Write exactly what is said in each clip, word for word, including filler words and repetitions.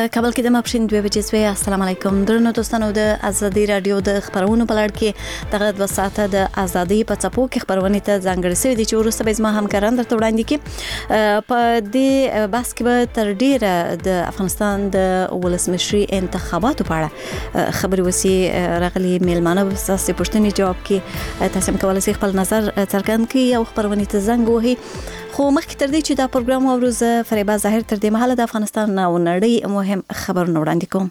په کابل کې د ماپښین دوه بجې سوی. السلام علیکم درنو دوستانو، د ازادي رادیو د خبرونو په لړ کې دغه دوه ساعته د ازادي په څپو کې خبرونه ته ځانګړې شوې دي چې وروسته به زما همکاران درته وړاندې کړي. په دې بحث کې به تر ډیره د افغانستان د ولسمشري انتخاباتو په اړه خبرې وسی. راغلي میلمانه به تاسو پوښتنې جواب کې تاسو هم کولای شئ خپل نظر څرګند کړئ او خبرونه ته زنګ وهئ. خو مخکې تر دې چې دا پروګرام اوروزه فریبا ظاهر تر دې مهاله د افغانستان او نړۍ مهم خبرونه وړاندې کوم.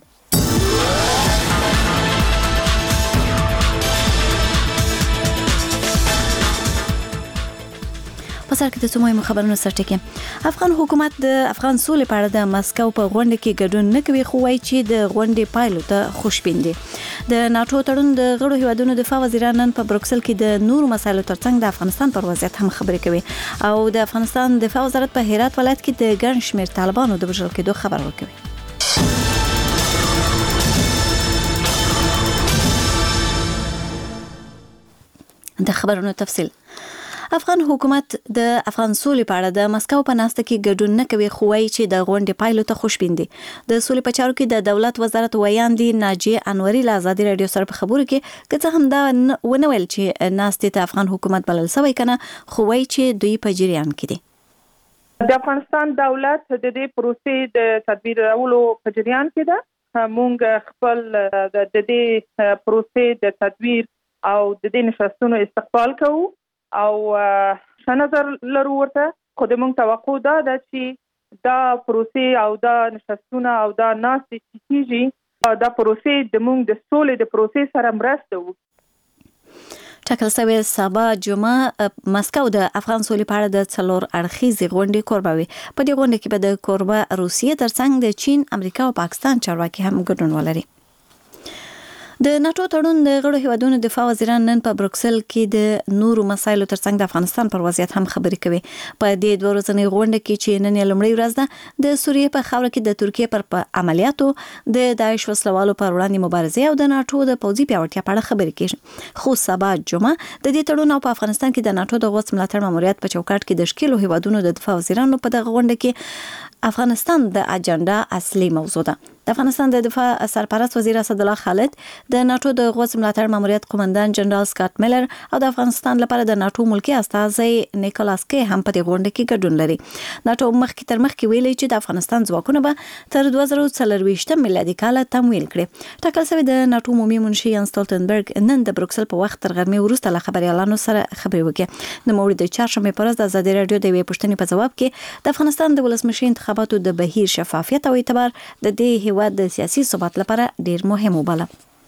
په سر کې د سموي خبرونو سرټکي افغان حکومت د افغان سولې په اړه د مسکو په غونډه کې ګډون نه کوي، خو وايي چې د غونډې پایلو ته خوشبین دي. د ناتو تړون د غړو هیوادونو دفاع وزیران نن په بروکسل کې د نورو مسایلو ترڅنګ د افغانستان پر وضعیت هم خبرې کوي او د افغانستان دفاع وزارت په هرات ولایت کې د ګڼ شمېر طالبانو د وژل کېدو خبر ورکوي. د خبرونو تفصیل. افغان حکومت د افغان سولې په اړه د مسکو په ناسته کې ګډون نه کوي، خو وايي چې د غونډې پایلو ته خوشبین دي. د سولې په چارو کې د دولت وزارت ویاندې ناجیه انوري له ازادي رادیو سره په خبرو کې که څه هم دا ونه ویل چې ناستې ته افغان حکومت بلل شوی کنه، خو وايي چې دوی په جریان کې دي. د افغانستان دولت د دې پروسې د تدبیر راولو په جریان کې ده. مونږ خپل د دې پروسې د تدبیر او د دې نشستونو استقبال کوو او ښه نظر لرو ورته، خو د مونږ توقع دا ده چې دا پروسې او دا نشستونه او دا ناستې چې کېږي دا پروسې د مونږ د سولې د پروسې سره مرسته وکړي. ټاکل شوې سبا جمعه مسکو د افغان سولې په اړه د څلور اړخیزې غونډې کوربه وي. په دې غونډه کې به د کوربه روسیې ترڅنګ د چین، امریکا او پاکستان چارواکي هم ګډون ولري. د ناتو تړون د غړو هیوادونو دفاع وزیران نن په بروکسل کې د نورو مسایلو ترڅنګ د افغانستان پر وضعیت هم خبرې کوي. په دې دوه ورځنۍ غونډه کې چې نن یې لومړۍ ورځ ده، د سوریې په خاوره کې د ترکیې پر عملیاتو، د داعش وسلوالو پر وړاندې مبارزې او د ناتو د پوځي پیاوړتیا په اړه خبرې کیږي. خو سبا جمعه د دې تړون او په افغانستان کې د ناتو د غوڅ ملاتړ ماموریت په چوکاټ کې د شکلو هیوادونو د دفاع وزیرانو په دغه غونډه کې افغانستان د اجنډا اصلي موضوع ده. د افغانستان د دفاع سرپرست وزیر اسد الله خالد، د ناتو د غوڅ ملاتړ ماموریت قومندان جنرال سکاټ میلر او د افغانستان لپاره د ناتو ملکی استازی نیکولاس کی هم په دې غونډه کې ګډون لري. ناتو مخکې تر مخکې ویلي چې د افغانستان ځواکونه به تر دوه زره څلرويشت میلادي کال تمویل کړي. ټاکل شوی د ناتو عمومي منشي یان سټولټنبرګ نن د بروکسل په وخت تر غرمې وروسته له خبريالانو سره خبرې وکړه. د موري د چهارشنبه پر ورځ د ازادي رادیو د وی پوښتنې په جواب کې د افغانستان د ولسمشي انتخاباتو د بهیر شفافیت او اعتبار د دې هیواد د سیاسي ثبات لپاره ډیر مهم وباله.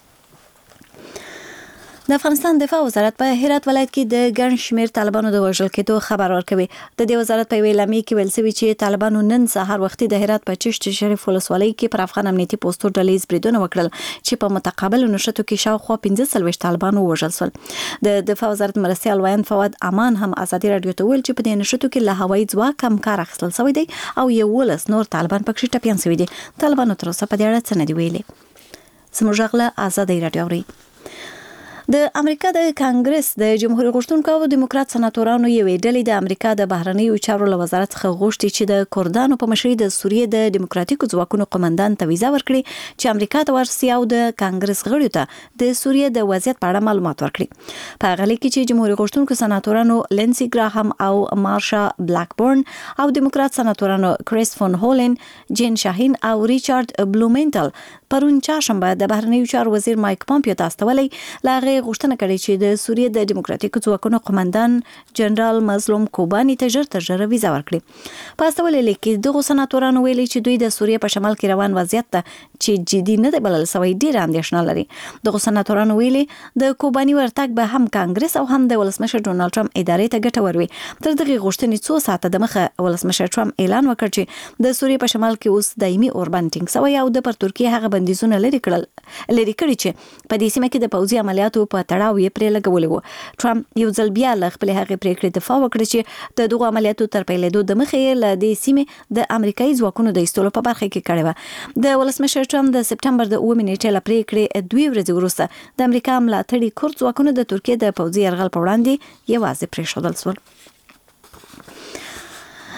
د افغانستان دفاع وزارت په هرات ولایت کې د ګڼ شمېر طالبانو د وژل کېدو خبر ورکوي. د دې وزارت په اعلامیه کې ویل شوی چې طالبانو نن سهار وختي د هرات په چشت شریف ولسوالۍ کې پر افغان امنیتي پوسټو ډلې بریدونه وکړل چې په متقابل نشټو کې شاوخوا پنځه سلويشت طالبانو وژل شول. د دفاع وزارت مرستیال ویاند فواد امان هم ازادي رادیو ته ویل چې په دې نشټو کې له هوایي ځواک هم کار اخیستل شوی دی او یولس نور طالبان پکې ټپيان شوی دي. طالبانو تر اوسه په دې اړه څه نه دی ویلي. سموږغله ازادي رادیو اوري. د امریکا د کانګرس د جمهوریت غوښتونکو او دیموکرات سناتورانو یوې ډلې د امریکا د بهرنیو چارو له وزارت څخه غوښتي چې د کردانو په مشرۍ د سوریې د دیموکراتیکو ځواکونو قومندان ته ویزا ورکړي چې امریکا ته ورسي او د کانګرس غړو ته د سوریې د وضعیت په اړه معلومات ورکړي. په هغه لیک کې چې جمهوریت غوښتونکو سناتورانو لینسي ګراهام او مارشا بلاکبورن او دیموکرات سناتورانو کریس فون هولن، جین شاهین او ریچارډ بلومنټل پرون چهارشنبه د بهرنیو چارو وزیر مایک پامپیو ته استولې لاغه غوښتنه کړې چې د سوریې د دیموکراتیکو ځواکونو قومندان جنرال مظلوم کوبانی ته ژر تر ژره ویزا ورکړي. په استولې لیک کې دغه سناتورانو ویلي چې دوی د سوریې په شمال کې روان وضعیت ته چې جدي نه دی بلل شوی ډیر اندېښنه لري. دغه سناتورانو ویلي د کوبانی ورتګ به هم کانګرس او هم د ولسمشر ډونالد ټرمپ ادارې ته ګټور وي. تر دغه غوښتنې څو ساعته د مخه ولسمشر ټرمپ اعلان وکړ چې د سوریې په شمال کې اوس دایمي اوربند ټینګ شوی او د پر ترکیه هغه بندیزونه لري کړل لري کړی چې په دې سیمه کې د پوځي عملیاتو په تړاو یې پرې لګولې وو. ټرمپ یو ځل بیا له خپل هغه پریکړې دفاع وکړه چې د دغه عملیاتو تر پیلېدو د مخې له دې سیمې د امریکایي ځواکونو د ایستلو په برخه کې کړې و. د ولسمشر ټرمپ د سپټمبر د اووه نیټې له پریکړې دوی ورځې وروسته د امریکا ملاتړي کورد ځواکونو د ترکیه د پوځي یرغل په وړاندې یوازې پرېښودل شول.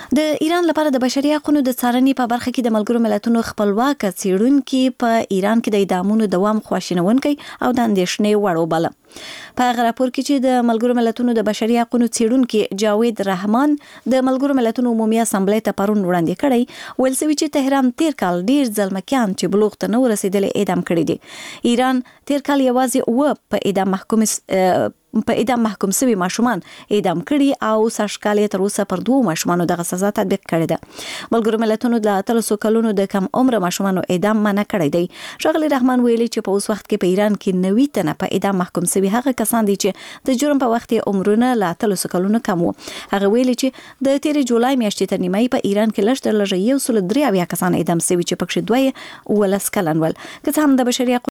د ایران لپاره د بشري حقوقو د څارنې په برخه کې د ملګرو ملتونو خپلواک څېړونکي په ایران کې د اعدامونو دوام خواشینونکی او د اندېښنې وړ وباله. په هغه راپور کې چې د ملګرو ملتونو د بشري حقوقو څېړونکي جاوید رحمان د ملګرو ملتونو عمومي اسامبلې ته پرون وړاندې کړی، ویل شوی چې تهران تیر کال ډیر ځلمکیان چې بلوغ ته نه رسیدلي اعدام کړي دي. ایران تیر کال یوازې اوه په اعدام محکوم په اعدام محکوم شوي ماشومان اعدام کړي او سرشکال تر اوسه پر دوه ماشومانو دغه سزا تطبیق کړې ده. ملګرو ملتونو د اتلسو کلونو د کم عمر ماشومانو اعدام منع کړی دی. ښاغلي رحمان ویلي چې په اوس وخت کې په ایران کې نوي تنه په اعدام محکوم شوي هغه کسان دي چې د جرم په وخت کې عمرونه له اتلسو کلونو کم وو. هغه ویلي چې د تیر جولای میاشتې تر نیمایي په ایران کې لږ تر لږه یو سل درې اویا کسان اعدام شوي چې پکې دوه ولس کلن ول. که څه هم د بشري